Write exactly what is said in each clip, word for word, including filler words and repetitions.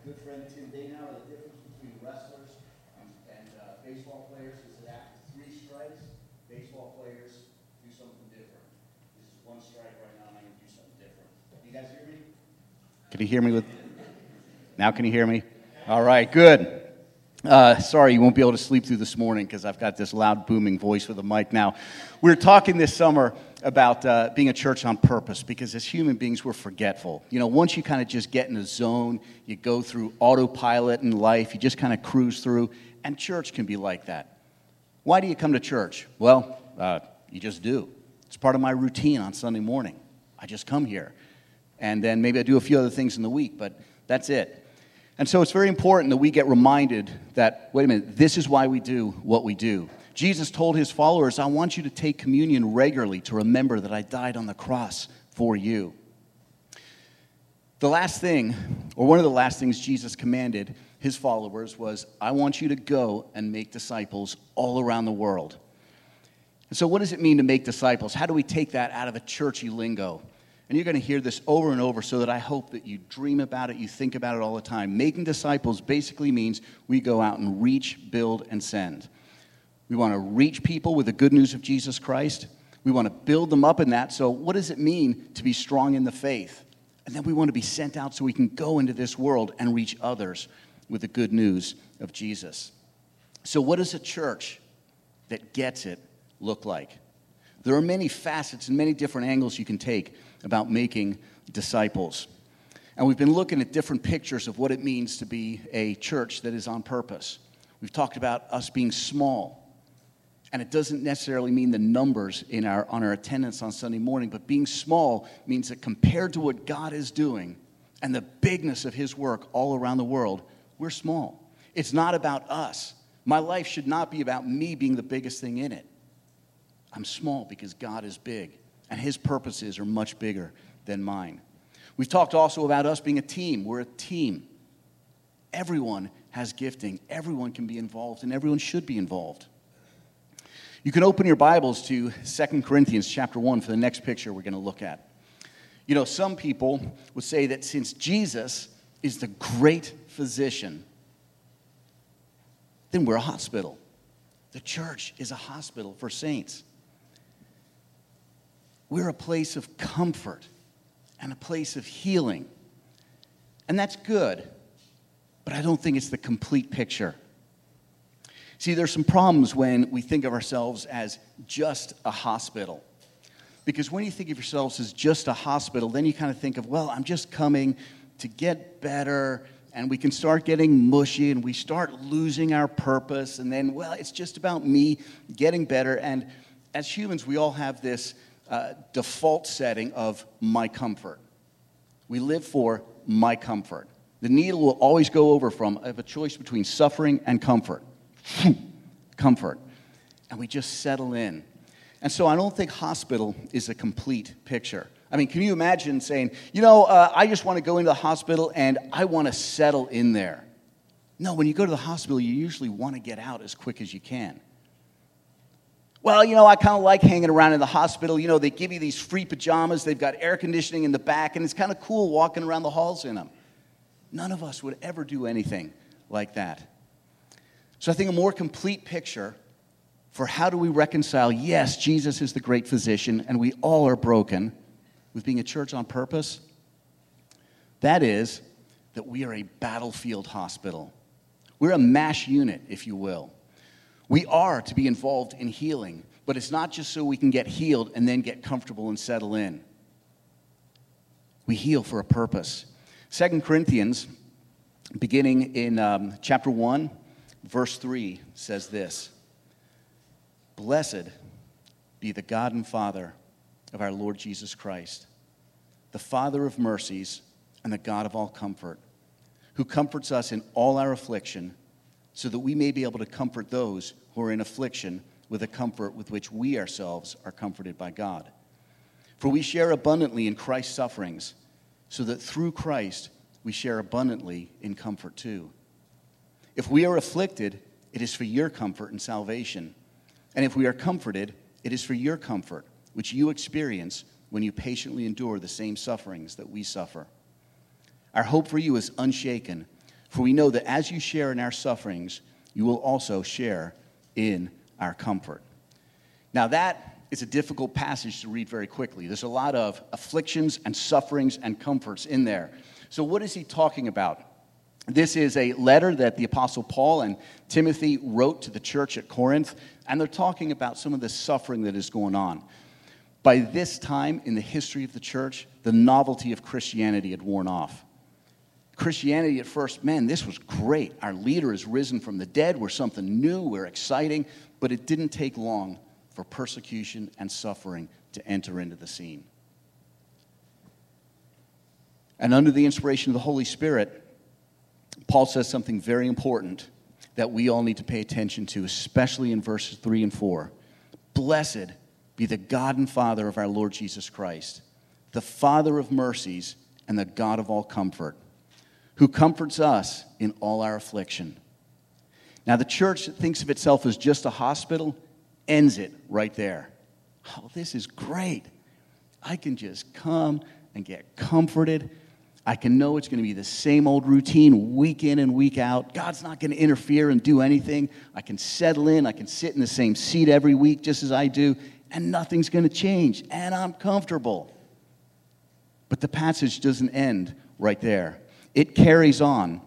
good friend Tim Dana, the difference between wrestlers and, and uh, baseball players is that after three strikes, baseball players do something different. This is one strike right now, and I'm going to do something different. Can you guys hear me? Can you hear me? With Now can you hear me? All right, good. Uh, sorry, you won't be able to sleep through this morning because I've got this loud, booming voice with a mic now. We were talking this summer about uh, being a church on purpose because as human beings, we're forgetful. You know, once you kind of just get in a zone, you go through autopilot in life, you just kind of cruise through, and church can be like that. Why do you come to church? Well, uh, you just do. It's part of my routine on Sunday morning. I just come here. And then maybe I do a few other things in the week, but that's it. And so it's very important that we get reminded that, wait a minute, this is why we do what we do. Jesus told his followers, I want you to take communion regularly to remember that I died on the cross for you. The last thing, or one of the last things Jesus commanded his followers was, I want you to go and make disciples all around the world. And so what does it mean to make disciples? How do we take that out of a churchy lingo? And you're going to hear this over and over so that I hope that you dream about it, you think about it all the time. Making disciples basically means we go out and reach, build, and send. We want to reach people with the good news of Jesus Christ. We want to build them up in that. So what does it mean to be strong in the faith? And then we want to be sent out so we can go into this world and reach others with the good news of Jesus. So what does a church that gets it look like? There are many facets and many different angles you can take about making disciples. And we've been looking at different pictures of what it means to be a church that is on purpose. We've talked about us being small. And it doesn't necessarily mean the numbers in our on our attendance on Sunday morning, but being small means that compared to what God is doing and the bigness of his work all around the world, we're small. It's not about us. My life should not be about me being the biggest thing in it. I'm small because God is big, and his purposes are much bigger than mine. We've talked also about us being a team. We're a team. Everyone has gifting. Everyone can be involved, and everyone should be involved. You can open your Bibles to Second Corinthians chapter one for the next picture we're going to look at. You know, some people would say that since Jesus is the great physician, then we're a hospital. The church is a hospital for saints. We're a place of comfort and a place of healing. And that's good, but I don't think it's the complete picture. See, there's some problems when we think of ourselves as just a hospital. Because when you think of yourselves as just a hospital, then you kind of think of, well, I'm just coming to get better, and we can start getting mushy, and we start losing our purpose, and then, well, it's just about me getting better. And as humans, we all have this uh, default setting of my comfort. We live for my comfort. The needle will always go over from, I have a choice between suffering and comfort. Comfort. And we just settle in. And so I don't think hospital is a complete picture. I mean, can you imagine saying, you know, uh, I just want to go into the hospital and I want to settle in there. No, when you go to the hospital, you usually want to get out as quick as you can. Well, you know, I kind of like hanging around in the hospital. You know, they give you these free pajamas. They've got air conditioning in the back, and it's kind of cool walking around the halls in them. None of us would ever do anything like that. So I think a more complete picture for how do we reconcile, yes, Jesus is the great physician, and we all are broken, with being a church on purpose, that is that we are a battlefield hospital. We're a MASH unit, if you will. We are to be involved in healing, but it's not just so we can get healed and then get comfortable and settle in. We heal for a purpose. Second Corinthians, beginning in um, chapter one, verse three, says this: Blessed be the God and Father of our Lord Jesus Christ, the Father of mercies and the God of all comfort, who comforts us in all our affliction, so that we may be able to comfort those who are in affliction with the comfort with which we ourselves are comforted by God. For we share abundantly in Christ's sufferings, so that through Christ we share abundantly in comfort too. If we are afflicted, it is for your comfort and salvation. And if we are comforted, it is for your comfort, which you experience when you patiently endure the same sufferings that we suffer. Our hope for you is unshaken, For we know that as you share in our sufferings, you will also share in our comfort. Now that is a difficult passage to read very quickly. There's a lot of afflictions and sufferings and comforts in there. So what is he talking about? This is a letter that the Apostle Paul and Timothy wrote to the church at Corinth, and they're talking about some of the suffering that is going on. By this time in the history of the church, the novelty of Christianity had worn off. Christianity at first, man, this was great. Our leader is risen from the dead. We're something new. We're exciting. But it didn't take long for persecution and suffering to enter into the scene. And under the inspiration of the Holy Spirit, Paul says something very important that we all need to pay attention to, especially in verses three and four. Blessed be the God and Father of our Lord Jesus Christ, the Father of mercies and the God of all comfort, who comforts us in all our affliction. Now, the church that thinks of itself as just a hospital ends it right there. Oh, this is great. I can just come and get comforted. I can know it's going to be the same old routine week in and week out. God's not going to interfere and do anything. I can settle in. I can sit in the same seat every week just as I do, and nothing's going to change, and I'm comfortable. But the passage doesn't end right there. It carries on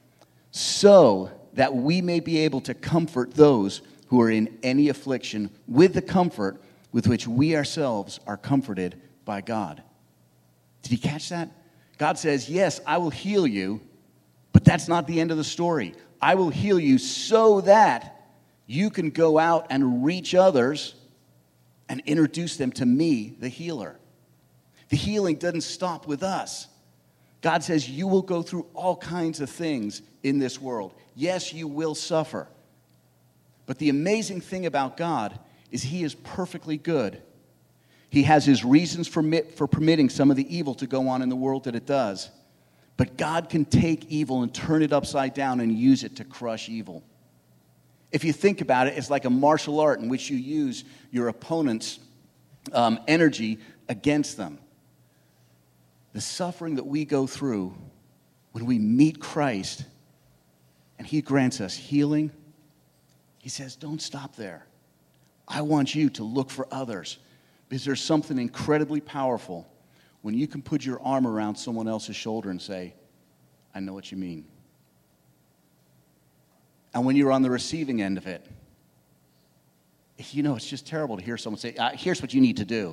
so that we may be able to comfort those who are in any affliction with the comfort with which we ourselves are comforted by God. Did you catch that? God says, yes, I will heal you, but that's not the end of the story. I will heal you so that you can go out and reach others and introduce them to me, the healer. The healing doesn't stop with us. God says you will go through all kinds of things in this world. Yes, you will suffer. But the amazing thing about God is he is perfectly good. He has his reasons for, for permitting some of the evil to go on in the world that it does. But God can take evil and turn it upside down and use it to crush evil. If you think about it, it's like a martial art in which you use your opponent's um, energy against them. The suffering that we go through when we meet Christ and he grants us healing, he says, don't stop there. I want you to look for others, because there's something incredibly powerful when you can put your arm around someone else's shoulder and say, I know what you mean. And when you're on the receiving end of it, you know, it's just terrible to hear someone say, ah, here's what you need to do.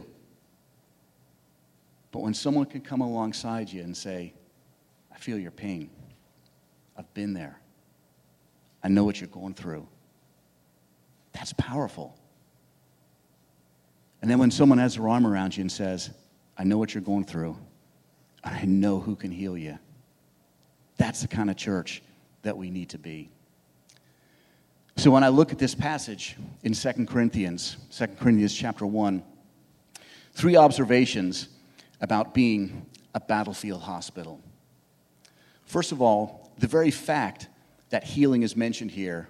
But when someone can come alongside you and say, I feel your pain. I've been there. I know what you're going through. That's powerful. And then when someone has their arm around you and says, I know what you're going through. I know who can heal you. That's the kind of church that we need to be. So when I look at this passage in Second Corinthians, Second Corinthians chapter one, three observations about being a battlefield hospital. First of all, the very fact that healing is mentioned here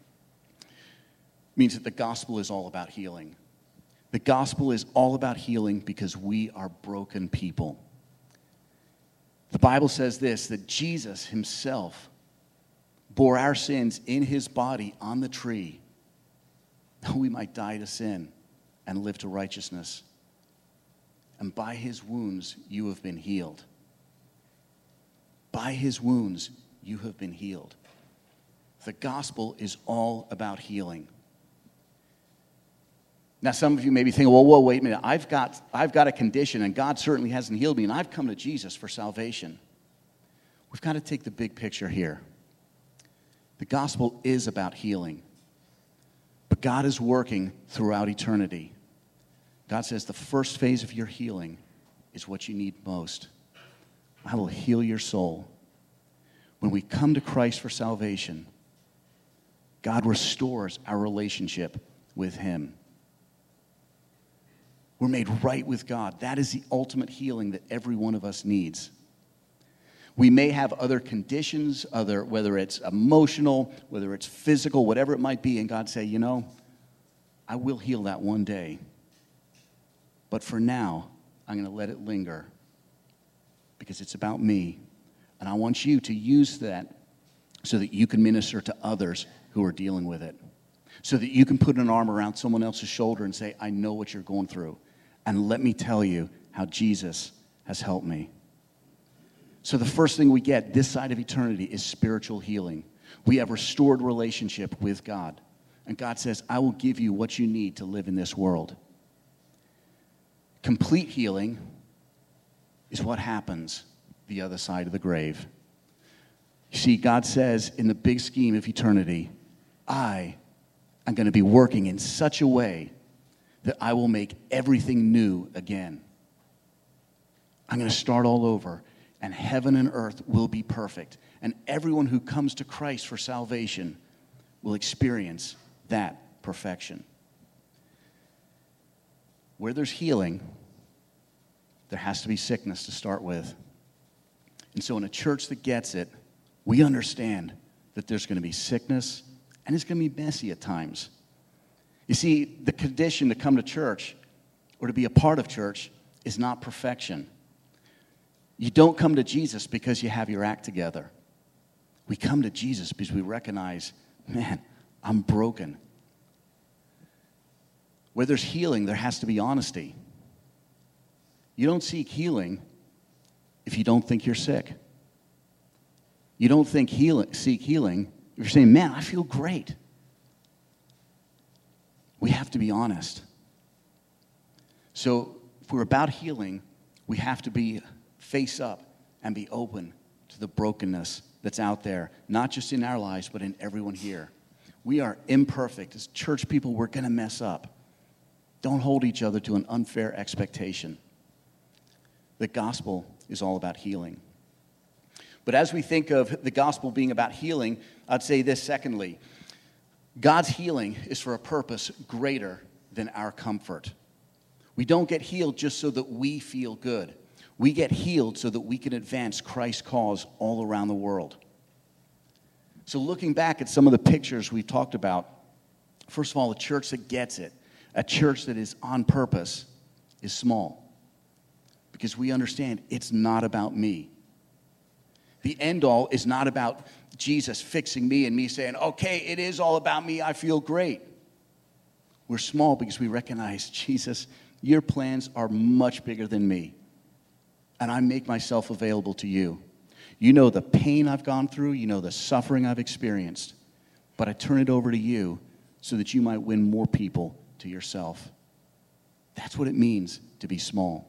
means that the gospel is all about healing. The gospel is all about healing because we are broken people. The Bible says this, that Jesus himself bore our sins in his body on the tree, that we might die to sin and live to righteousness. And by his wounds you have been healed. By his wounds you have been healed. The gospel is all about healing. Now, some of you may be thinking, well, whoa, wait a minute. I've got, I've got a condition, and God certainly hasn't healed me, and I've come to Jesus for salvation. We've got to take the big picture here. The gospel is about healing, but God is working throughout eternity. God says the first phase of your healing is what you need most. I will heal your soul. When we come to Christ for salvation, God restores our relationship with him. We're made right with God. That is the ultimate healing that every one of us needs. We may have other conditions, other whether it's emotional, whether it's physical, whatever it might be, and God say, you know, I will heal that one day. But for now, I'm going to let it linger because it's about me. And I want you to use that so that you can minister to others who are dealing with it, so that you can put an arm around someone else's shoulder and say, I know what you're going through, and let me tell you how Jesus has helped me. So the first thing we get this side of eternity is spiritual healing. We have restored relationship with God. And God says, I will give you what you need to live in this world. Complete healing is what happens the other side of the grave. You see, God says in the big scheme of eternity, I am going to be working in such a way that I will make everything new again. I'm going to start all over, and heaven and earth will be perfect. And everyone who comes to Christ for salvation will experience that perfection. Where there's healing, there has to be sickness to start with. And so in a church that gets it, we understand that there's going to be sickness, and it's going to be messy at times. You see, the condition to come to church or to be a part of church is not perfection. You don't come to Jesus because you have your act together. We come to Jesus because we recognize, man, I'm broken. Where there's healing, there has to be honesty. You don't seek healing if you don't think you're sick. You don't think heal- seek healing if you're saying, man, I feel great. We have to be honest. So if we're about healing, we have to be face up and be open to the brokenness that's out there, not just in our lives, but in everyone here. We are imperfect. As church people, we're going to mess up. Don't hold each other to an unfair expectation. The gospel is all about healing. But as we think of the gospel being about healing, I'd say this secondly. God's healing is for a purpose greater than our comfort. We don't get healed just so that we feel good. We get healed so that we can advance Christ's cause all around the world. So looking back at some of the pictures we've talked about, first of all, a church that gets it, a church that is on purpose, is small. Because we understand it's not about me. The end all is not about Jesus fixing me and me saying, okay, it is all about me, I feel great. We're small because we recognize, Jesus, your plans are much bigger than me. And I make myself available to you. You know the pain I've gone through. You know the suffering I've experienced. But I turn it over to you so that you might win more people to yourself. That's what it means to be small.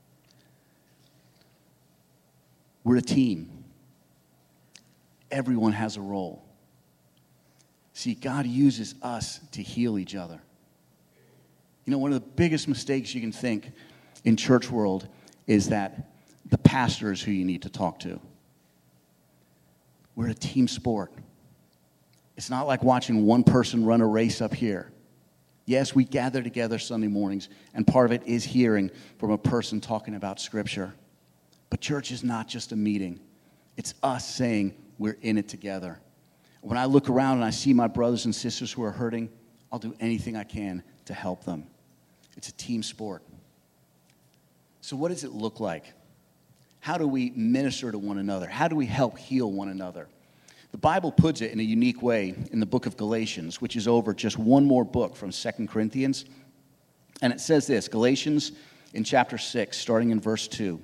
We're a team. Everyone has a role. See, God uses us to heal each other. You know, one of the biggest mistakes you can think in church world is that the pastor is who you need to talk to. We're a team sport. It's not like watching one person run a race up here. Yes, we gather together Sunday mornings, and part of it is hearing from a person talking about Scripture. But church is not just a meeting. It's us saying we're in it together. When I look around and I see my brothers and sisters who are hurting, I'll do anything I can to help them. It's a team sport. So what does it look like? How do we minister to one another? How do we help heal one another? The Bible puts it in a unique way in the book of Galatians, which is over just one more book from Second Corinthians. And it says this, Galatians in chapter six, starting in verse two.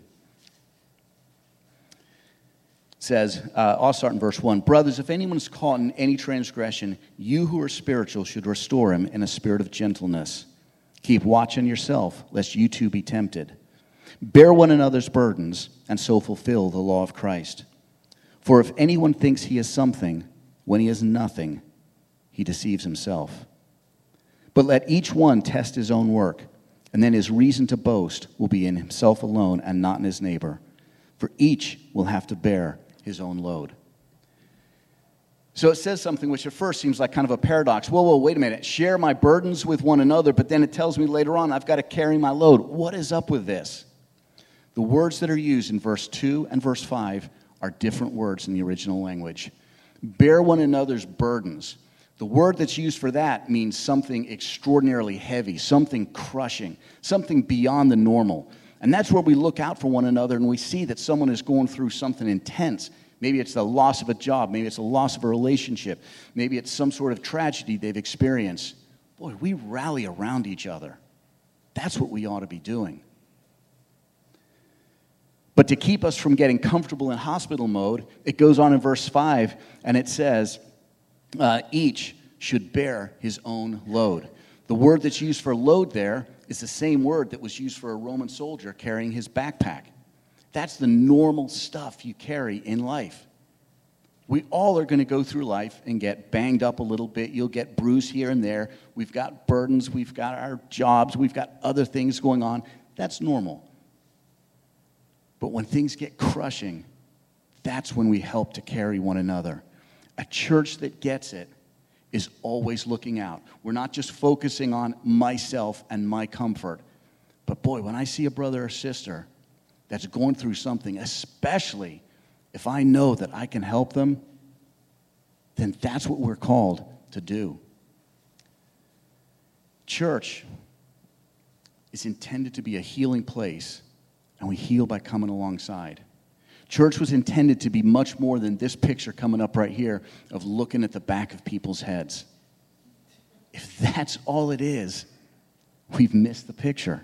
It says, uh, I'll start in verse one. Brothers, if anyone is caught in any transgression, you who are spiritual should restore him in a spirit of gentleness. Keep watch on yourself, lest you too be tempted. Bear one another's burdens, and so fulfill the law of Christ. For if anyone thinks he is something, when he is nothing, he deceives himself. But let each one test his own work, and then his reason to boast will be in himself alone and not in his neighbor. For each will have to bear his own load. So it says something which at first seems like kind of a paradox. Whoa, whoa, wait a minute. Share my burdens with one another, but then it tells me later on I've got to carry my load. What is up with this? The words that are used in verse two and verse five are different words in the original language. Bear one another's burdens. The word that's used for that means something extraordinarily heavy, something crushing, something beyond the normal. And that's where we look out for one another and we see that someone is going through something intense. Maybe it's the loss of a job. Maybe it's the loss of a relationship. Maybe it's some sort of tragedy they've experienced. Boy, we rally around each other. That's what we ought to be doing. But to keep us from getting comfortable in hospital mode, it goes on in verse five, and it says, uh, each should bear his own load. The word that's used for load there is the same word that was used for a Roman soldier carrying his backpack. That's the normal stuff you carry in life. We all are going to go through life and get banged up a little bit. You'll get bruised here and there. We've got burdens. We've got our jobs. We've got other things going on. That's normal. But when things get crushing, that's when we help to carry one another. A church that gets it is always looking out. We're not just focusing on myself and my comfort. But boy, when I see a brother or sister that's going through something, especially if I know that I can help them, then that's what we're called to do. Church is intended to be a healing place, and we heal by coming alongside. Church was intended to be much more than this picture coming up right here of looking at the back of people's heads. If that's all it is, we've missed the picture.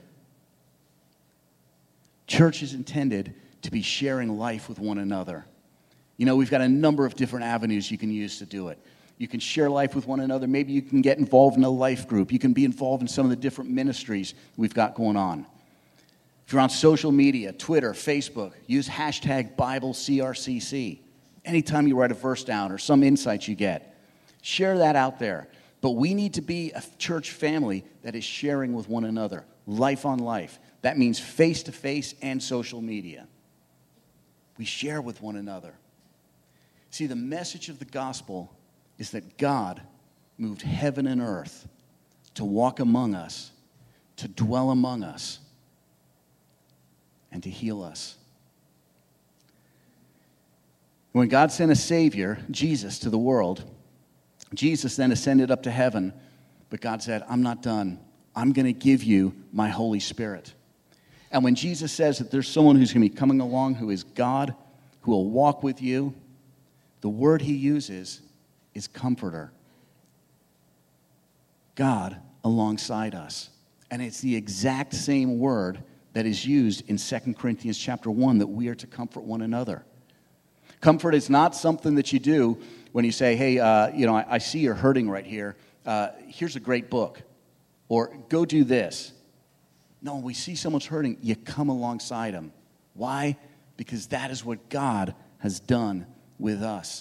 Church is intended to be sharing life with one another. You know, we've got a number of different avenues you can use to do it. You can share life with one another. Maybe you can get involved in a life group. You can be involved in some of the different ministries we've got going on. If you're on social media, Twitter, Facebook, use hashtag Bible C R C C. Anytime you write a verse down or some insights you get, share that out there. But we need to be a church family that is sharing with one another, life on life. That means face-to-face and social media. We share with one another. See, the message of the gospel is that God moved heaven and earth to walk among us, to dwell among us, and to heal us. When God sent a Savior, Jesus, to the world, Jesus then ascended up to heaven, but God said, I'm not done. I'm going to give you my Holy Spirit. And when Jesus says that there's someone who's going to be coming along who is God, who will walk with you, the word he uses is comforter. God alongside us. And it's the exact same word that is used in Second Corinthians chapter one, that we are to comfort one another. Comfort is not something that you do when you say, hey, uh, you know, I, I see you're hurting right here. Uh, here's a great book. Or go do this. No, when we see someone's hurting, you come alongside them. Why? Because that is what God has done with us.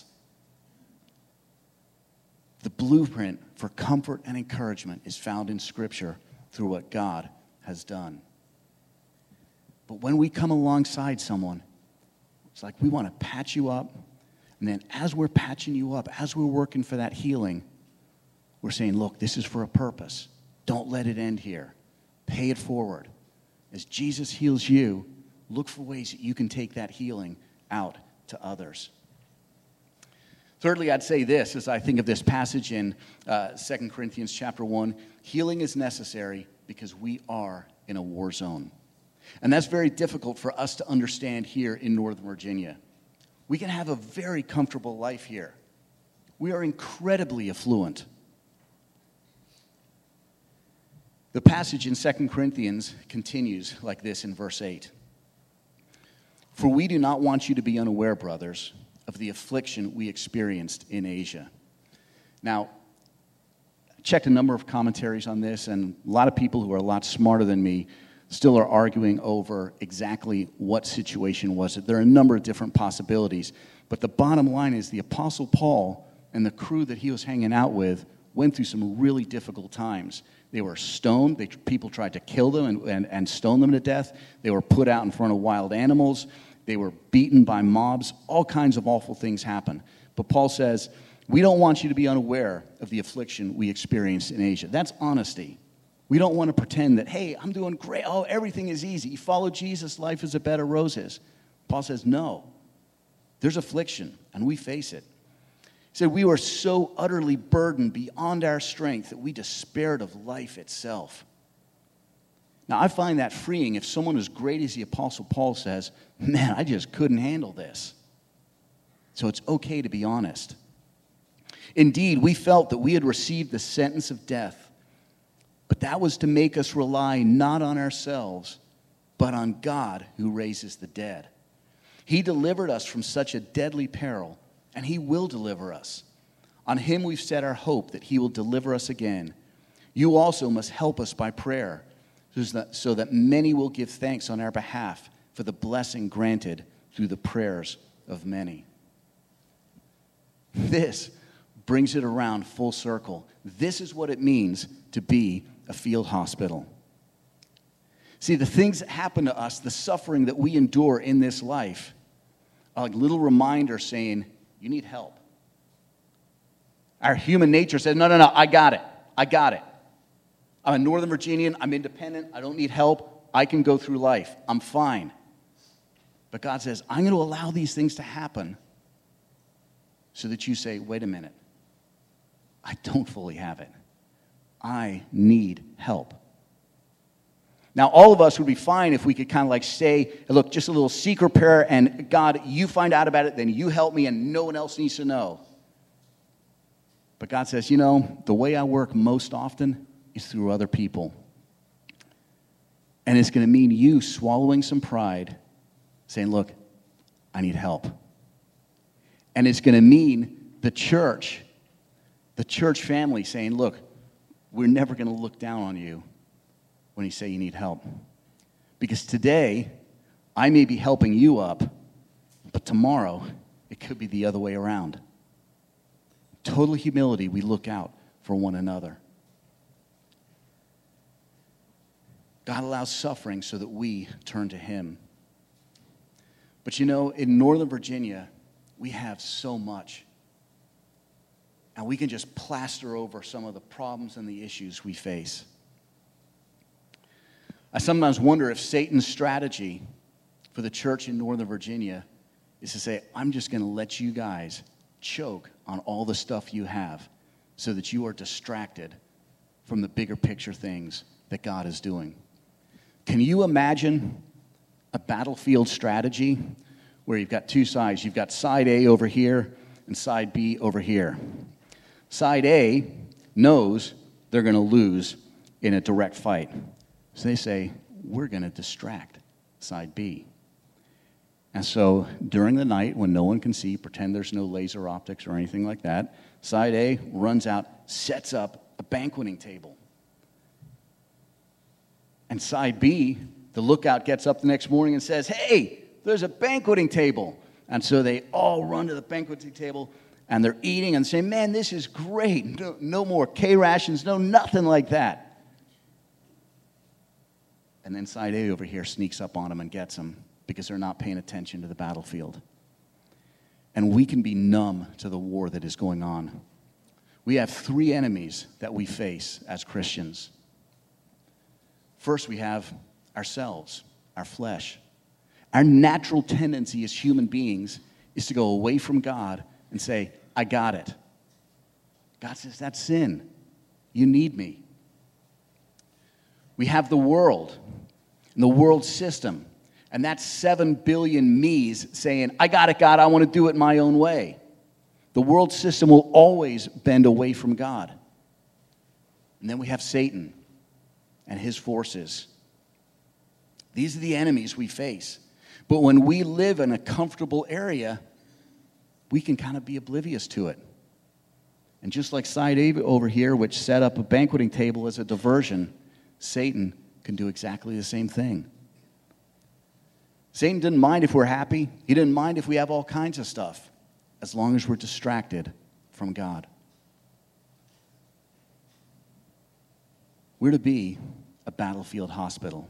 The blueprint for comfort and encouragement is found in Scripture through what God has done. But when we come alongside someone, it's like we want to patch you up. And then as we're patching you up, as we're working for that healing, we're saying, look, this is for a purpose. Don't let it end here. Pay it forward. As Jesus heals you, look for ways that you can take that healing out to others. Thirdly, I'd say this as I think of this passage in uh, Second Corinthians chapter one. Healing is necessary because we are in a war zone. And that's very difficult for us to understand here in Northern Virginia. We can have a very comfortable life here. We are incredibly affluent. The passage in Second Corinthians continues like this in verse eight. For we do not want you to be unaware, brothers, of the affliction we experienced in Asia. Now, I checked a number of commentaries on this, and a lot of people who are a lot smarter than me still are arguing over exactly what situation was it. There are a number of different possibilities, but the bottom line is the Apostle Paul and the crew that he was hanging out with went through some really difficult times. They were stoned. They, people tried to kill them and, and, and stone them to death. They were put out in front of wild animals. They were beaten by mobs. All kinds of awful things happened. But Paul says, we don't want you to be unaware of the affliction we experienced in Asia. That's honesty. We don't want to pretend that, hey, I'm doing great. Oh, everything is easy. You follow Jesus, life is a bed of roses. Paul says, no. There's affliction, and we face it. He said, we were so utterly burdened beyond our strength that we despaired of life itself. Now, I find that freeing if someone as great as the Apostle Paul says, man, I just couldn't handle this. So it's okay to be honest. Indeed, we felt that we had received the sentence of death, but that was to make us rely not on ourselves, but on God who raises the dead. He delivered us from such a deadly peril, and he will deliver us. On him we've set our hope that he will deliver us again. You also must help us by prayer, so that, so that many will give thanks on our behalf for the blessing granted through the prayers of many. This brings it around full circle. This is what it means to be a field hospital. See, the things that happen to us, the suffering that we endure in this life, are like little reminders saying, you need help. Our human nature says, no, no, no, I got it. I got it. I'm a Northern Virginian. I'm independent. I don't need help. I can go through life. I'm fine. But God says, I'm going to allow these things to happen so that you say, wait a minute. I don't fully have it. I need help. Now, all of us would be fine if we could kind of like say, look, just a little secret prayer, and God, you find out about it, then you help me, and no one else needs to know. But God says, you know, the way I work most often is through other people. And it's going to mean you swallowing some pride, saying, look, I need help. And it's going to mean the church, the church family saying, look, we're never going to look down on you when you say you need help. Because today, I may be helping you up, but tomorrow, it could be the other way around. Total humility, we look out for one another. God allows suffering so that we turn to him. But you know, in Northern Virginia, we have so much. And we can just plaster over some of the problems and the issues we face. I sometimes wonder if Satan's strategy for the church in Northern Virginia is to say, I'm just going to let you guys choke on all the stuff you have so that you are distracted from the bigger picture things that God is doing. Can you imagine a battlefield strategy where you've got two sides? You've got side A over here and side B over here. Side A knows they're going to lose in a direct fight. So they say, we're going to distract side B. And so during the night, when no one can see, pretend there's no laser optics or anything like that, side A runs out, sets up a banqueting table. And side B, the lookout gets up the next morning and says, hey, there's a banqueting table. And so they all run to the banqueting table, and they're eating and saying, man, this is great. No, no more K-rations, no nothing like that. And then side A over here sneaks up on them and gets them because they're not paying attention to the battlefield. And we can be numb to the war that is going on. We have three enemies that we face as Christians. First, we have ourselves, our flesh. Our natural tendency as human beings is to go away from God and say, I got it. God says, that's sin. You need me. We have the world and the world system. And that's seven billion me's saying, I got it, God, I want to do it my own way. The world system will always bend away from God. And then we have Satan and his forces. These are the enemies we face. But when we live in a comfortable area, we can kind of be oblivious to it. And just like side A over here, which set up a banqueting table as a diversion, Satan can do exactly the same thing. Satan didn't mind if we're happy. He didn't mind if we have all kinds of stuff, as long as we're distracted from God. We're to be a battlefield hospital.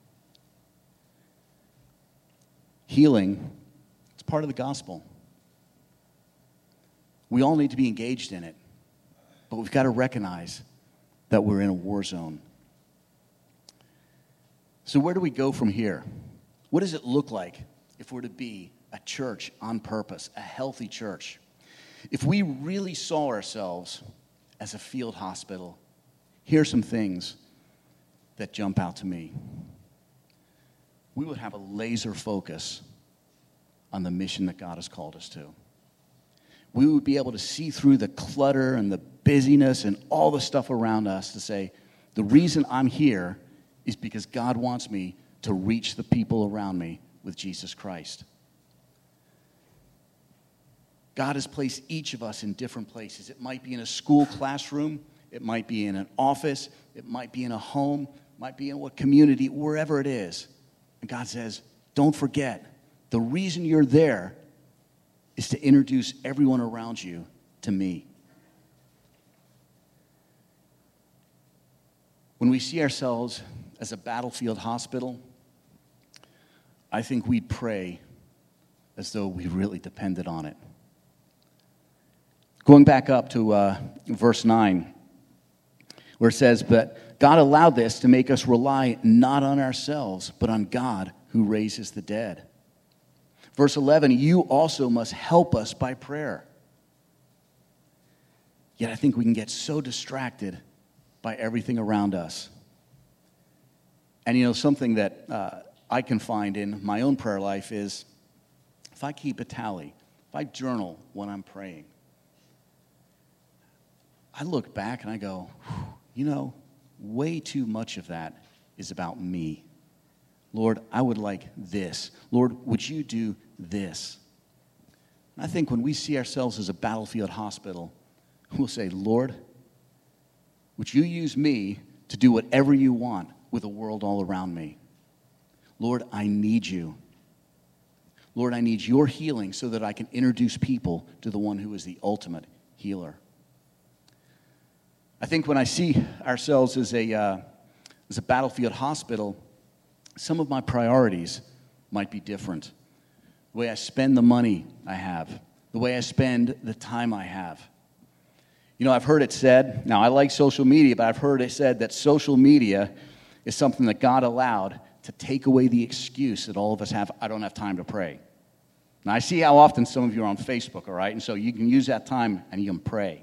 Healing, it's part of the gospel. We all need to be engaged in it, but we've got to recognize that we're in a war zone. So where do we go from here? What does it look like if we're to be a church on purpose, a healthy church? If we really saw ourselves as a field hospital, here are some things that jump out to me. We would have a laser focus on the mission that God has called us to. we would be able to see through the clutter and the busyness and all the stuff around us to say, the reason I'm here is because God wants me to reach the people around me with Jesus Christ. God has placed each of us in different places. It might be in a school classroom. It might be in an office. It might be in a home. It might be in what community, wherever it is. And God says, don't forget, the reason you're there is to introduce everyone around you to me. When we see ourselves as a battlefield hospital, I think we'd pray as though we really depended on it. Going back up to uh, verse nine, where it says, but God allowed this to make us rely not on ourselves, but on God who raises the dead. Verse eleven, you also must help us by prayer. Yet I think we can get so distracted by everything around us. And you know, something that uh, I can find in my own prayer life is if I keep a tally, if I journal when I'm praying, I look back and I go, you know, way too much of that is about me. Lord, I would like this. Lord, would you do this? And I think when we see ourselves as a battlefield hospital, we'll say, Lord, would you use me to do whatever you want with the world all around me? Lord, I need you. Lord, I need your healing so that I can introduce people to the one who is the ultimate healer. I think when I see ourselves as a, uh, as a battlefield hospital, some of my priorities might be different. The way I spend the money I have, the way I spend the time I have. You know, I've heard it said, now I like social media, but I've heard it said that social media is something that God allowed to take away the excuse that all of us have, I don't have time to pray. Now, I see how often some of you are on Facebook, all right? And so you can use that time and you can pray.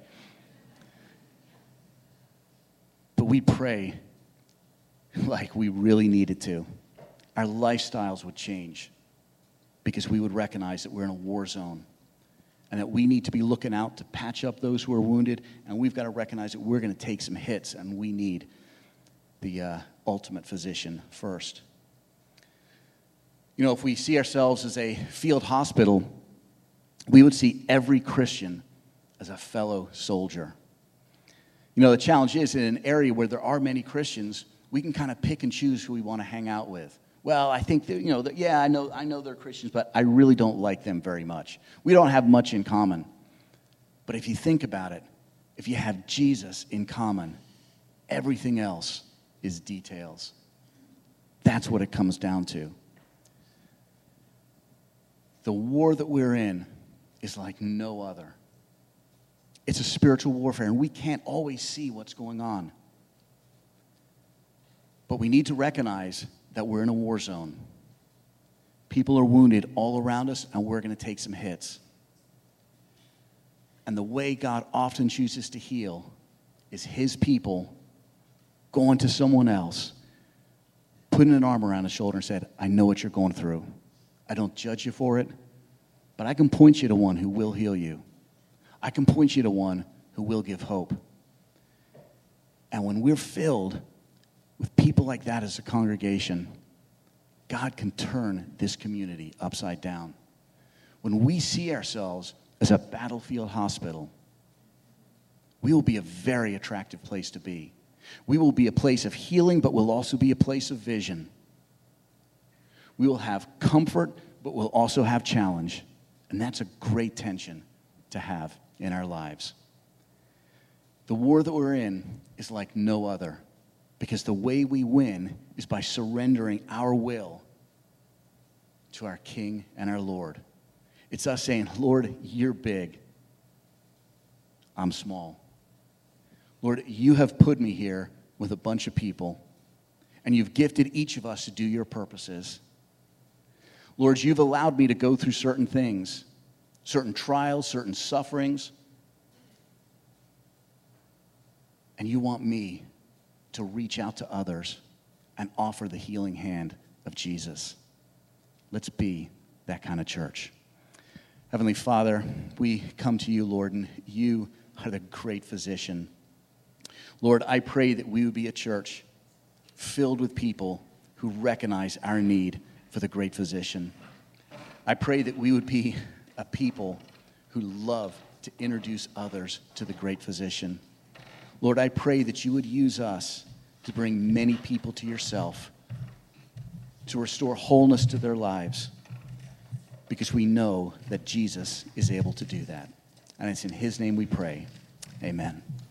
But we pray like we really needed to. Our lifestyles would change because we would recognize that we're in a war zone and that we need to be looking out to patch up those who are wounded, and we've got to recognize that we're going to take some hits and we need the uh, ultimate physician first. You know, if we see ourselves as a field hospital, we would see every Christian as a fellow soldier. You know, the challenge is in an area where there are many Christians, we can kind of pick and choose who we want to hang out with. Well, I think, that, you know, that, yeah, I know, I know they're Christians, but I really don't like them very much. We don't have much in common. But if you think about it, if you have Jesus in common, everything else is details. That's what it comes down to. The war that we're in is like no other. It's a spiritual warfare, and we can't always see what's going on. But we need to recognize that we're in a war zone. People are wounded all around us, and we're going to take some hits. And the way God often chooses to heal is his people going to someone else, putting an arm around his shoulder and said, I know what you're going through. I don't judge you for it, but I can point you to one who will heal you. I can point you to one who will give hope. And when we're filled with people like that as a congregation, God can turn this community upside down. When we see ourselves as a battlefield hospital, we will be a very attractive place to be. We will be a place of healing, but we'll also be a place of vision. We will have comfort, but we'll also have challenge. And that's a great tension to have in our lives. The war that we're in is like no other, because the way we win is by surrendering our will to our King and our Lord. It's us saying, Lord, you're big. I'm small. Lord, you have put me here with a bunch of people, and you've gifted each of us to do your purposes. Lord, you've allowed me to go through certain things, certain trials, certain sufferings, and you want me to reach out to others and offer the healing hand of Jesus. Let's be that kind of church. Heavenly Father, we come to you, Lord, and you are the great physician. Lord, I pray that we would be a church filled with people who recognize our need for the great physician. I pray that we would be a people who love to introduce others to the great physician. Lord, I pray that you would use us to bring many people to yourself, to restore wholeness to their lives, because we know that Jesus is able to do that. And it's in his name we pray. Amen.